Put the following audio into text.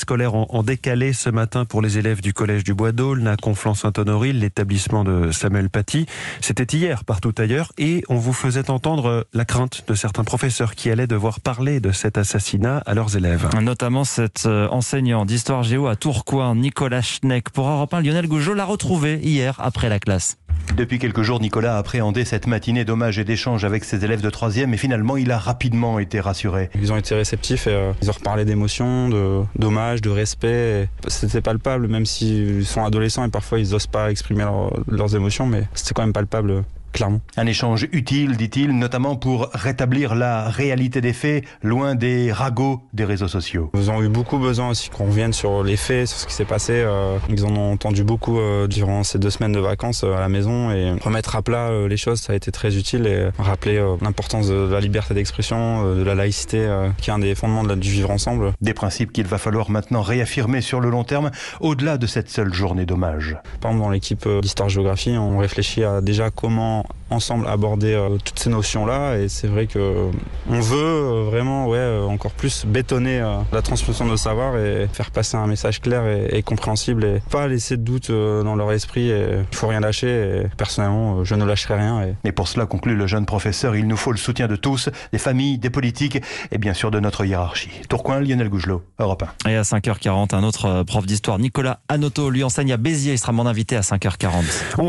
scolaire en décalé ce matin pour les élèves du collège du Bois d'Aulne à Conflans-Sainte-Honorine, l'établissement de Samuel Paty. C'était hier partout ailleurs et on vous faisait entendre la crainte de certains professeurs qui allaient devoir parler de cet assassinat à leurs élèves. Notamment cet enseignant d'histoire géo à Tourcoing, Nicolas Schneck. Pour Europe 1, Lionel Gougelot l'a retrouvé hier après la classe. Depuis quelques jours, Nicolas a appréhendé cette matinée d'hommage et d'échange avec ses élèves de 3e et finalement, il a rapidement été rassuré. Ils ont été réceptifs et ils ont reparlé d'émotions, d'hommage, de respect. C'était palpable, même s'ils sont adolescents et parfois ils n'osent pas exprimer leurs émotions, mais c'était quand même palpable. Clairement. Un échange utile, dit-il, notamment pour rétablir la réalité des faits, loin des ragots des réseaux sociaux. Ils ont eu beaucoup besoin aussi qu'on revienne sur les faits, sur ce qui s'est passé. Ils en ont entendu beaucoup durant ces 2 semaines de vacances à la maison et remettre à plat les choses, ça a été très utile et rappeler l'importance de la liberté d'expression, de la laïcité, qui est un des fondements du vivre ensemble. Des principes qu'il va falloir maintenant réaffirmer sur le long terme, au-delà de cette seule journée d'hommage. Par exemple, dans l'équipe d'histoire-géographie, on réfléchit à déjà comment ensemble aborder toutes ces notions-là et c'est vrai que on veut vraiment encore plus bétonner la transmission de savoir et faire passer un message clair et compréhensible et pas laisser de doute dans leur esprit. Il faut rien lâcher et personnellement je ne lâcherai rien. Et pour cela, conclut le jeune professeur, il nous faut le soutien de tous, des familles, des politiques et bien sûr de notre hiérarchie. Tourcoing, Lionel Gougelot, Europe 1. Et à 5h40, un autre prof d'histoire, Nicolas Anoto, lui enseigne à Béziers, il sera mon invité à 5h40.